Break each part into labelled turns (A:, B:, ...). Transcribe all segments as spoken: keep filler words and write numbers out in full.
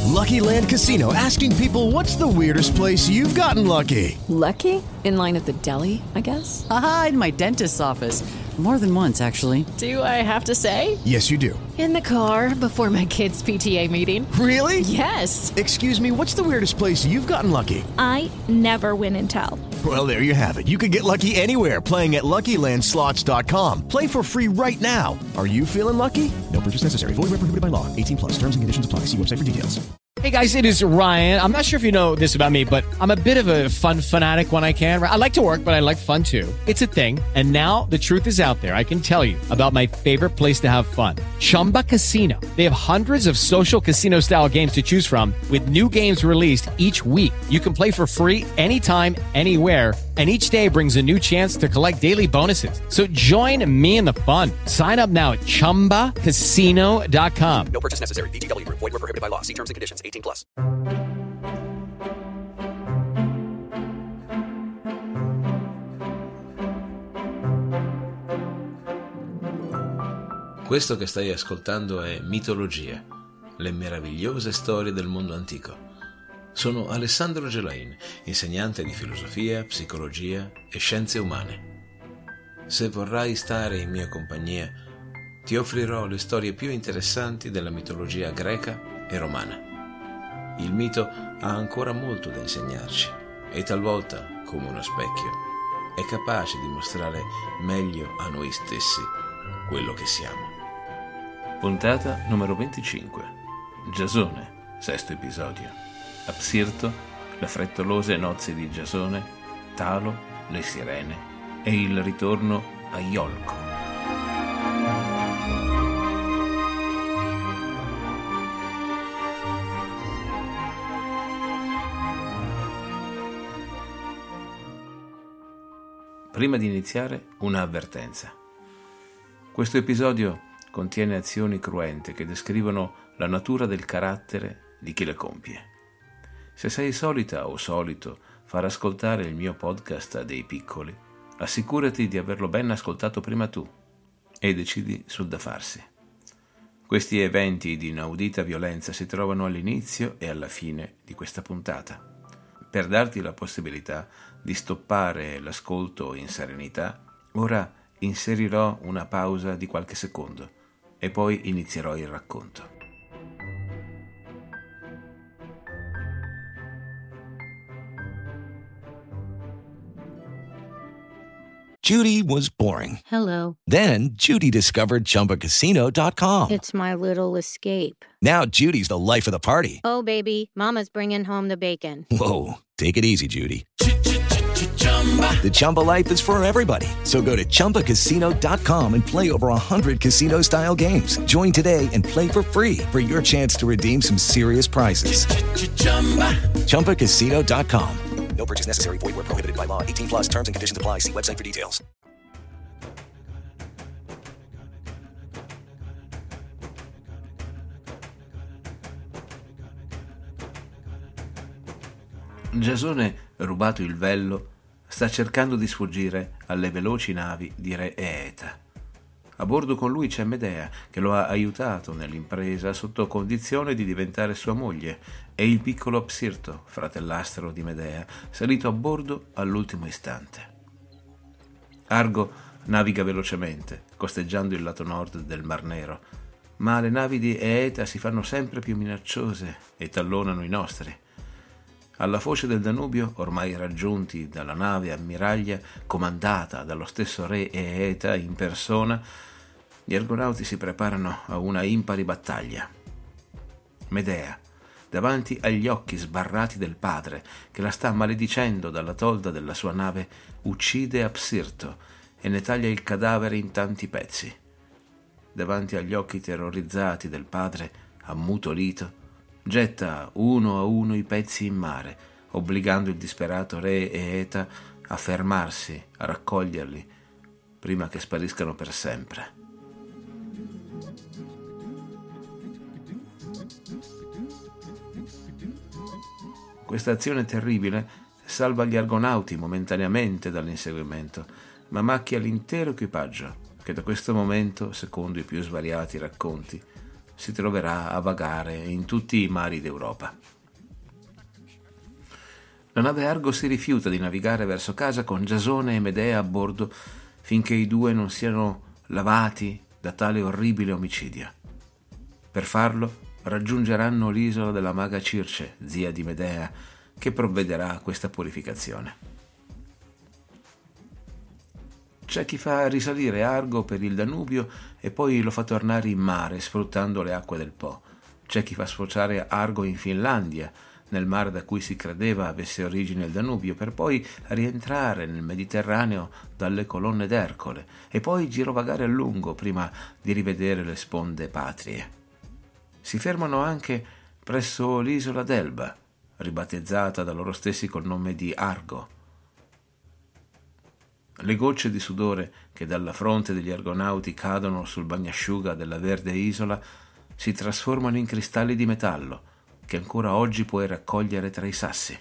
A: Lucky Land Casino, asking people, what's the weirdest place you've gotten lucky?
B: Lucky? In line at the deli, I guess?
C: Aha, in my dentist's office. More than once, actually.
B: Do I have to say?
A: Yes, you do.
B: In the car before my kids' P T A meeting.
A: Really?
B: Yes.
A: Excuse me, what's the weirdest place you've gotten lucky?
D: I never win and tell.
A: Well, there you have it. You can get lucky anywhere, playing at Lucky Land Slots dot com. Play for free right now. Are you feeling lucky? No purchase necessary. Void where prohibited by law. eighteen plus. Terms and conditions apply. See website for details.
E: Hey guys, it is Ryan. I'm not sure if you know this about me, but I'm a bit of a fun fanatic when I can. I like to work, but I like fun too. It's a thing. And now the truth is out there. I can tell you about my favorite place to have fun. Chumba Casino. They have hundreds of social casino style games to choose from with new games released each week. You can play for free anytime, anywhere. And each day brings a new chance to collect daily bonuses. So join me in the fun. Sign up now at chumba casino dot com.
F: No purchase necessary. V G W Group. Void where prohibited by law. See terms and conditions. eighteen plus.
G: Questo che stai ascoltando è Mitologia, le meravigliose storie del mondo antico. Sono Alessandro Gelain, insegnante di filosofia, psicologia e scienze umane. Se vorrai stare in mia compagnia, ti offrirò le storie più interessanti della mitologia greca e romana. Il mito ha ancora molto da insegnarci e talvolta, come uno specchio, è capace di mostrare meglio a noi stessi quello che siamo. Puntata numero venticinque. Giasone, sesto episodio. Apsirto, le frettolose nozze di Giasone, Talo, le sirene e il ritorno a Iolco. Prima di iniziare, una avvertenza. Questo episodio contiene azioni cruente che descrivono la natura del carattere di chi le compie. Se sei solita o solito far ascoltare il mio podcast a dei piccoli, assicurati di averlo ben ascoltato prima tu e decidi sul da farsi. Questi eventi di inaudita violenza si trovano all'inizio e alla fine di questa puntata. Per darti la possibilità di stoppare l'ascolto in serenità, ora inserirò una pausa di qualche secondo e poi inizierò il racconto.
H: Judy was boring.
D: Hello.
H: Then Judy discovered Chumba Casino dot com.
D: It's my little escape.
H: Now Judy's the life of the party.
D: Oh, baby, mama's bringing home the bacon.
H: Whoa, take it easy, Judy. The Chumba life is for everybody. So go to chumba casino dot com and play over one hundred casino-style games. Join today and play for free for your chance to redeem some serious prizes. chumba casino dot com.
F: No purchase necessary. Void where prohibited by law. eighteen plus. Terms and conditions apply. See website for details.
G: Giasone, rubato il vello, sta cercando di sfuggire alle veloci navi di re Eeta. A bordo con lui c'è Medea, che lo ha aiutato nell'impresa sotto condizione di diventare sua moglie, e il piccolo Apsirto, fratellastro di Medea, salito a bordo all'ultimo istante. Argo naviga velocemente, costeggiando il lato nord del Mar Nero, ma le navi di Eeta si fanno sempre più minacciose e tallonano i nostri. Alla foce del Danubio, ormai raggiunti dalla nave ammiraglia comandata dallo stesso re Eeta in persona, gli argonauti si preparano a una impari battaglia. Medea, davanti agli occhi sbarrati del padre, che la sta maledicendo dalla tolda della sua nave, uccide Apsirto e ne taglia il cadavere in tanti pezzi. Davanti agli occhi terrorizzati del padre, ammutolito, getta uno a uno i pezzi in mare, obbligando il disperato re Eeta a fermarsi, a raccoglierli, prima che spariscano per sempre. Questa azione terribile salva gli argonauti momentaneamente dall'inseguimento, ma macchia l'intero equipaggio, che da questo momento, secondo i più svariati racconti, si troverà a vagare in tutti i mari d'Europa. La nave Argo si rifiuta di navigare verso casa con Giasone e Medea a bordo finché i due non siano lavati da tale orribile omicidio. Per farlo raggiungeranno l'isola della maga Circe, zia di Medea, che provvederà a questa purificazione. C'è chi fa risalire Argo per il Danubio e poi lo fa tornare in mare sfruttando le acque del Po. C'è chi fa sfociare Argo in Finlandia, nel mare da cui si credeva avesse origine il Danubio, per poi rientrare nel Mediterraneo dalle colonne d'Ercole e poi girovagare a lungo prima di rivedere le sponde patrie. Si fermano anche presso l'isola d'Elba, ribattezzata da loro stessi col nome di Argo. Le gocce di sudore che dalla fronte degli argonauti cadono sul bagnasciuga della verde isola si trasformano in cristalli di metallo che ancora oggi puoi raccogliere tra i sassi.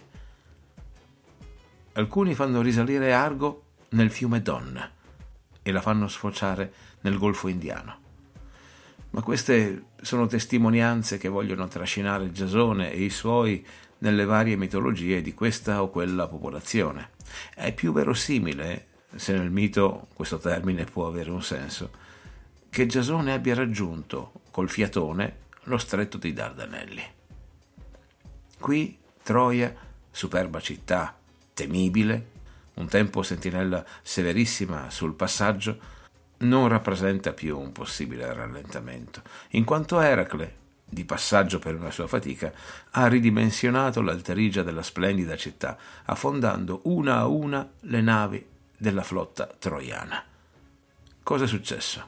G: Alcuni fanno risalire Argo nel fiume Don e la fanno sfociare nel Golfo Indiano. Ma queste sono testimonianze che vogliono trascinare Giasone e i suoi nelle varie mitologie di questa o quella popolazione. È più verosimile, se nel mito questo termine può avere un senso, che Giasone abbia raggiunto col fiatone lo stretto dei Dardanelli. Qui Troia, superba città, temibile, un tempo sentinella severissima sul passaggio, non rappresenta più un possibile rallentamento, in quanto Eracle, di passaggio per una sua fatica, ha ridimensionato l'alterigia della splendida città, affondando una a una le navi della flotta troiana. Cosa è successo?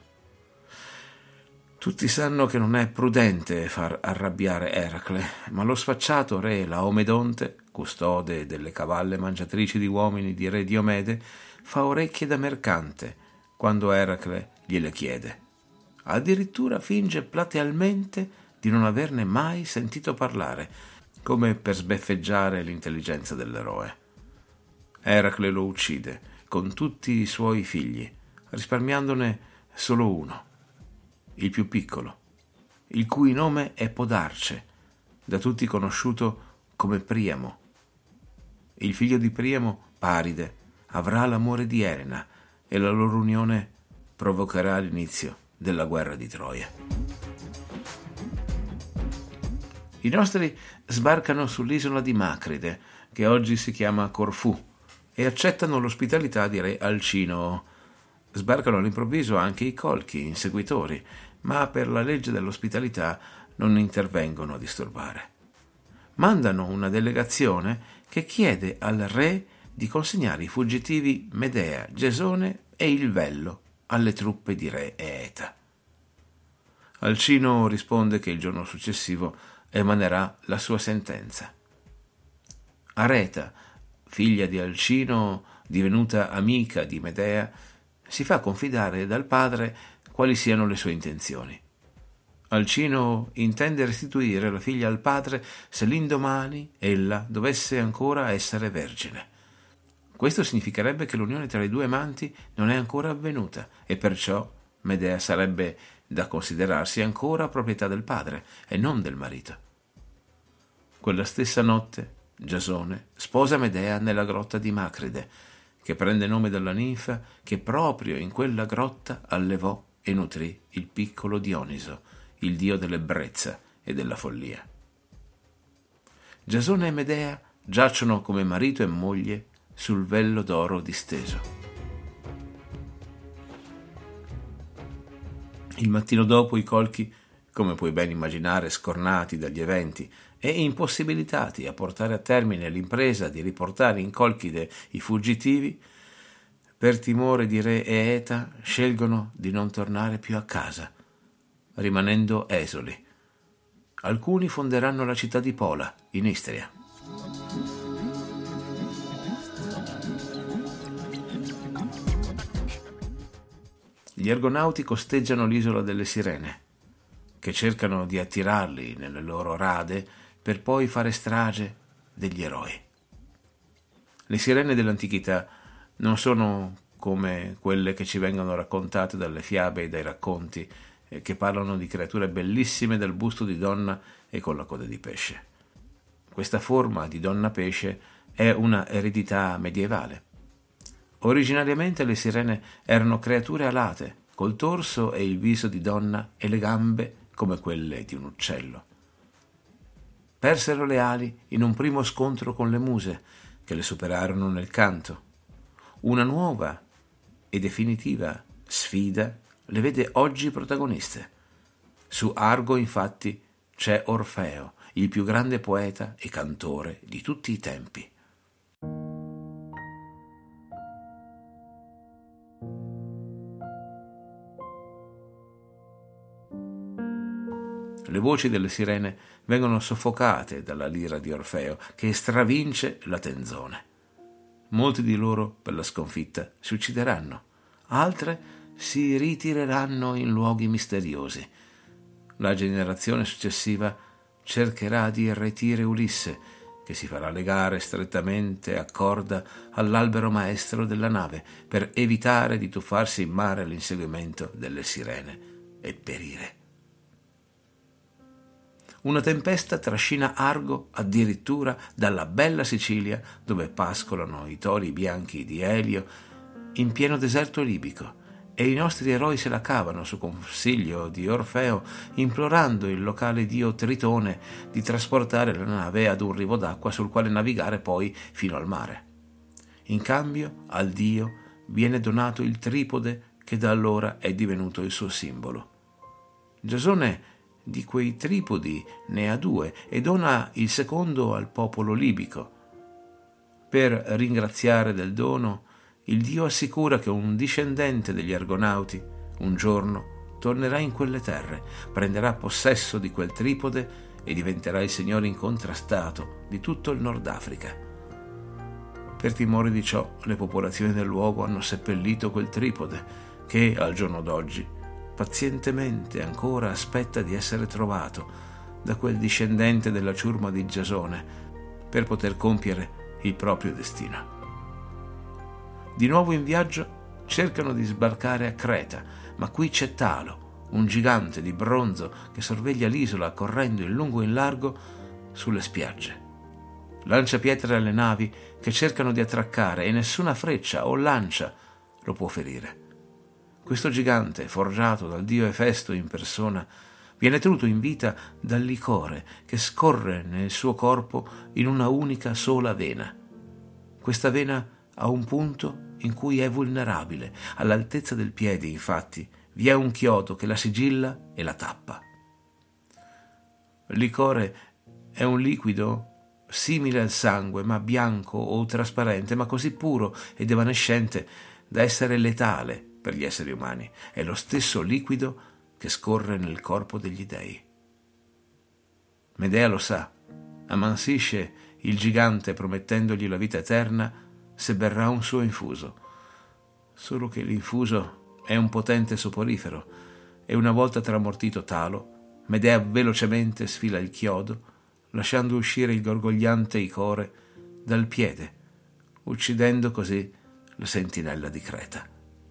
G: Tutti sanno che non è prudente far arrabbiare Eracle, ma lo sfacciato re Laomedonte, custode delle cavalle mangiatrici di uomini di re Diomede, fa orecchie da mercante quando Eracle gliele chiede. Addirittura finge platealmente di non averne mai sentito parlare, come per sbeffeggiare l'intelligenza dell'eroe. Eracle lo uccide con tutti i suoi figli, risparmiandone solo uno, il più piccolo, il cui nome è Podarce, da tutti conosciuto come Priamo. Il figlio di Priamo, Paride, avrà l'amore di Elena e la loro unione provocherà l'inizio della guerra di Troia. I nostri sbarcano sull'isola di Macride, che oggi si chiama Corfù, e accettano l'ospitalità di re Alcinoo. Sbarcano all'improvviso anche i colchi, inseguitori, ma per la legge dell'ospitalità non intervengono a disturbare. Mandano una delegazione che chiede al re di consegnare i fuggitivi Medea, Giasone e il vello alle truppe di re Eeta. Alcinoo risponde che il giorno successivo emanerà la sua sentenza. Areta, figlia di Alcinoo, divenuta amica di Medea, si fa confidare dal padre quali siano le sue intenzioni. Alcinoo intende restituire la figlia al padre se l'indomani ella dovesse ancora essere vergine. Questo significherebbe che l'unione tra i due amanti non è ancora avvenuta e perciò Medea sarebbe da considerarsi ancora proprietà del padre e non del marito. Quella stessa notte Giasone sposa Medea nella grotta di Macride, che prende nome dalla ninfa che proprio in quella grotta allevò e nutrì il piccolo Dioniso, il dio dell'ebbrezza e della follia. Giasone e Medea giacciono come marito e moglie sul vello d'oro disteso. Il mattino dopo i colchi, come puoi ben immaginare, scornati dagli eventi e impossibilitati a portare a termine l'impresa di riportare in Colchide i fuggitivi, per timore di re Eeta scelgono di non tornare più a casa, rimanendo esuli. Alcuni fonderanno la città di Pola, in Istria. Gli argonauti costeggiano l'isola delle Sirene, che cercano di attirarli nelle loro rade per poi fare strage degli eroi. Le sirene dell'antichità non sono come quelle che ci vengono raccontate dalle fiabe e dai racconti eh, che parlano di creature bellissime dal busto di donna e con la coda di pesce. Questa forma di donna pesce è una eredità medievale. Originariamente le sirene erano creature alate, col torso e il viso di donna e le gambe come quelle di un uccello. Persero le ali in un primo scontro con le muse, che le superarono nel canto. Una nuova e definitiva sfida le vede oggi protagoniste. Su Argo, infatti, c'è Orfeo, il più grande poeta e cantore di tutti i tempi. Le voci delle sirene vengono soffocate dalla lira di Orfeo, che stravince la tenzone. Molti di loro, per la sconfitta, si uccideranno, altre si ritireranno in luoghi misteriosi. La generazione successiva cercherà di irretire Ulisse, che si farà legare strettamente a corda all'albero maestro della nave per evitare di tuffarsi in mare all'inseguimento delle sirene e perire. Una tempesta trascina Argo addirittura dalla bella Sicilia, dove pascolano i tori bianchi di Elio, in pieno deserto libico, e i nostri eroi se la cavano su consiglio di Orfeo, implorando il locale dio Tritone di trasportare la nave ad un rivo d'acqua sul quale navigare poi fino al mare. In cambio al dio viene donato il tripode che da allora è divenuto il suo simbolo. Giasone di quei tripodi ne ha due e dona il secondo al popolo libico. Per ringraziare del dono, il dio assicura che un discendente degli Argonauti un giorno tornerà in quelle terre, prenderà possesso di quel tripode e diventerà il signore incontrastato di tutto il Nord Africa. Per timore di ciò, le popolazioni del luogo hanno seppellito quel tripode che, al giorno d'oggi, pazientemente ancora aspetta di essere trovato da quel discendente della ciurma di Giasone per poter compiere il proprio destino. Di nuovo in viaggio cercano di sbarcare a Creta, ma qui c'è Talo, un gigante di bronzo che sorveglia l'isola correndo in lungo e in largo sulle spiagge. Lancia pietre alle navi che cercano di attraccare e nessuna freccia o lancia lo può ferire. Questo gigante, forgiato dal dio Efesto in persona, viene tenuto in vita dal licore che scorre nel suo corpo in una unica sola vena. Questa vena ha un punto in cui è vulnerabile. All'altezza del piede, infatti, vi è un chiodo che la sigilla e la tappa. Il licore è un liquido simile al sangue, ma bianco o trasparente, ma così puro ed evanescente da essere letale per gli esseri umani. È lo stesso liquido che scorre nel corpo degli dei. Medea lo sa, ammansisce il gigante promettendogli la vita eterna se berrà un suo infuso. Solo che l'infuso è un potente soporifero e una volta tramortito Talo, Medea velocemente sfila il chiodo, lasciando uscire il gorgogliante icore dal piede, uccidendo così la sentinella di Creta.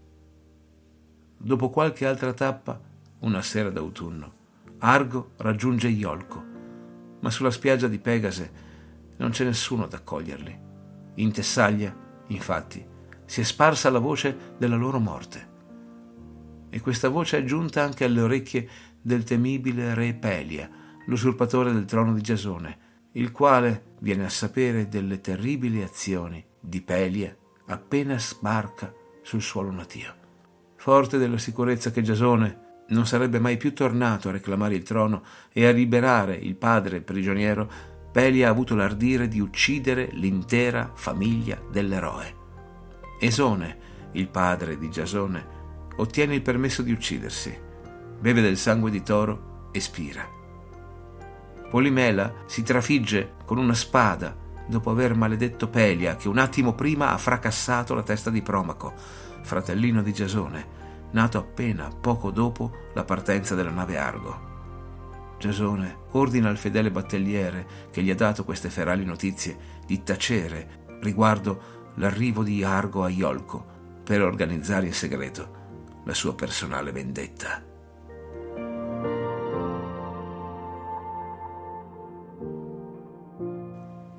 G: Dopo qualche altra tappa, una sera d'autunno, Argo raggiunge Iolco, ma sulla spiaggia di Pegase non c'è nessuno ad accoglierli. In Tessaglia, infatti, si è sparsa la voce della loro morte. E questa voce è giunta anche alle orecchie del temibile re Pelia, l'usurpatore del trono di Giasone, il quale viene a sapere delle terribili azioni di Pelia appena sbarca sul suolo natio. Forte della sicurezza che Giasone non sarebbe mai più tornato a reclamare il trono e a liberare il padre prigioniero, Pelia ha avuto l'ardire di uccidere l'intera famiglia dell'eroe. Esone, il padre di Giasone, ottiene il permesso di uccidersi, beve del sangue di toro e spira. Polimela si trafigge con una spada dopo aver maledetto Pelia, che un attimo prima ha fracassato la testa di Promaco, fratellino di Giasone, nato appena poco dopo la partenza della nave Argo. Giasone ordina al fedele battagliere che gli ha dato queste ferali notizie di tacere riguardo l'arrivo di Argo a Iolco per organizzare in segreto la sua personale vendetta.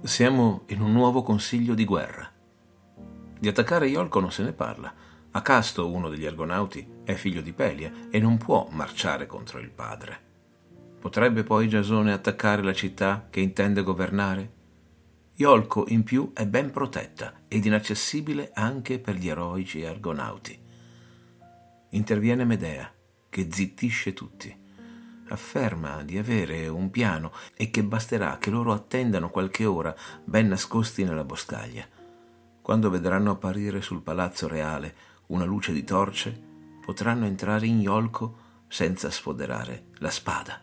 G: Siamo in un nuovo consiglio di guerra. Di attaccare Iolco non se ne parla. Acasto, uno degli Argonauti, è figlio di Pelia e non può marciare contro il padre. Potrebbe poi Giasone attaccare la città che intende governare? Iolco, in più, è ben protetta ed inaccessibile anche per gli eroici Argonauti. Interviene Medea, che zittisce tutti. Afferma di avere un piano e che basterà che loro attendano qualche ora ben nascosti nella boscaglia. Quando vedranno apparire sul palazzo reale una luce di torce, potranno entrare in Iolco senza sfoderare la spada.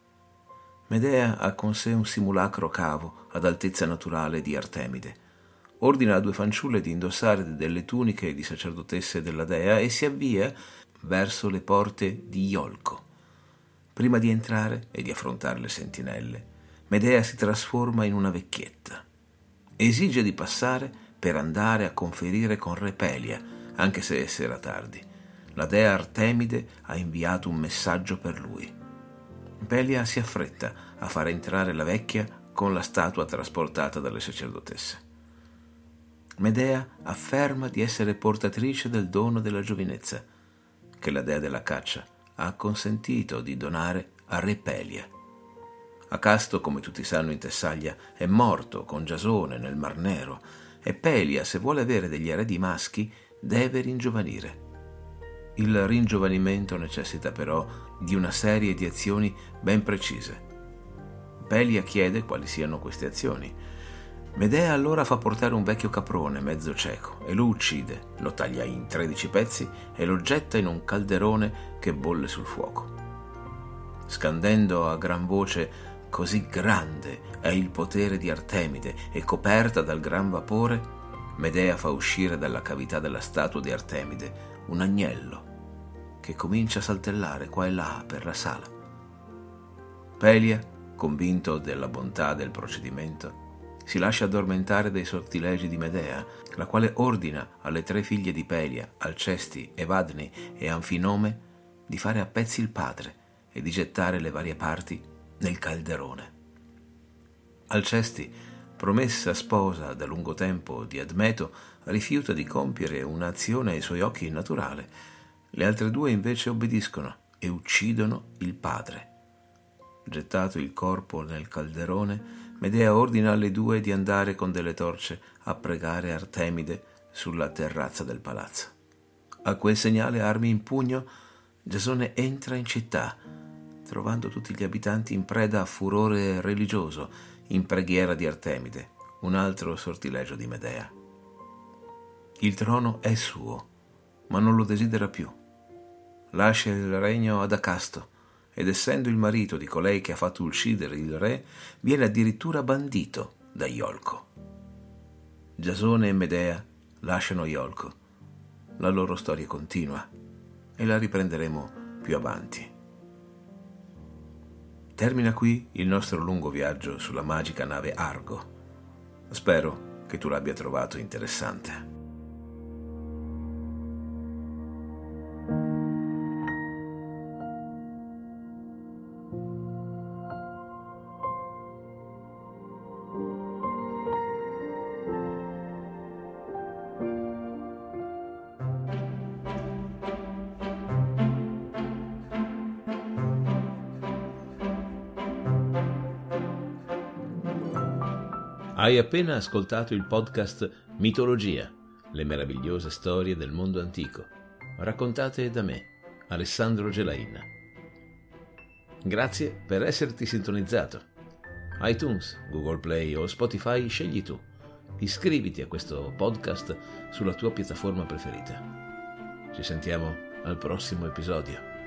G: Medea ha con sé un simulacro cavo ad altezza naturale di Artemide. Ordina a due fanciulle di indossare delle tuniche di sacerdotesse della dea e si avvia verso le porte di Iolco. Prima di entrare e di affrontare le sentinelle, Medea si trasforma in una vecchietta. Esige di passare per andare a conferire con re Pelia, anche se è sera tardi. La dea Artemide ha inviato un messaggio per lui. Pelia si affretta a far entrare la vecchia con la statua trasportata dalle sacerdotesse. Medea afferma di essere portatrice del dono della giovinezza, che la dea della caccia ha consentito di donare a re Pelia. Acasto, come tutti sanno in Tessaglia, è morto con Giasone nel Mar Nero e Pelia, se vuole avere degli eredi maschi, deve ringiovanire. Il ringiovanimento necessita però di una serie di azioni ben precise. Pelia chiede quali siano queste azioni. Medea allora fa portare un vecchio caprone mezzo cieco e lo uccide, lo taglia in tredici pezzi e lo getta in un calderone che bolle sul fuoco. Scandendo a gran voce: così grande è il potere di Artemide e coperta dal gran vapore, Medea fa uscire dalla cavità della statua di Artemide un agnello che comincia a saltellare qua e là per la sala. Pelia, convinto della bontà del procedimento, si lascia addormentare dai sortilegi di Medea, la quale ordina alle tre figlie di Pelia, Alcesti, Evadne e Anfinome, di fare a pezzi il padre e di gettare le varie parti nel calderone. Alcesti, promessa sposa da lungo tempo di Admeto, rifiuta di compiere un'azione ai suoi occhi innaturale. Le altre due invece obbediscono e uccidono il padre. Gettato il corpo nel calderone, Medea ordina alle due di andare con delle torce a pregare Artemide sulla terrazza del palazzo. A quel segnale, armi in pugno, Giasone entra in città, trovando tutti gli abitanti in preda a furore religioso, in preghiera di Artemide, un altro sortilegio di Medea. Il trono è suo, ma non lo desidera più. Lascia il regno ad Acasto, ed essendo il marito di colei che ha fatto uccidere il re, viene addirittura bandito da Iolco. Giasone e Medea lasciano Iolco. La loro storia continua e la riprenderemo più avanti. Termina qui il nostro lungo viaggio sulla magica nave Argo. Spero che tu l'abbia trovato interessante. Hai appena ascoltato il podcast Mitologia, le meravigliose storie del mondo antico, raccontate da me, Alessandro Gelain. Grazie per esserti sintonizzato. iTunes, Google Play o Spotify scegli tu. Iscriviti a questo podcast sulla tua piattaforma preferita. Ci sentiamo al prossimo episodio.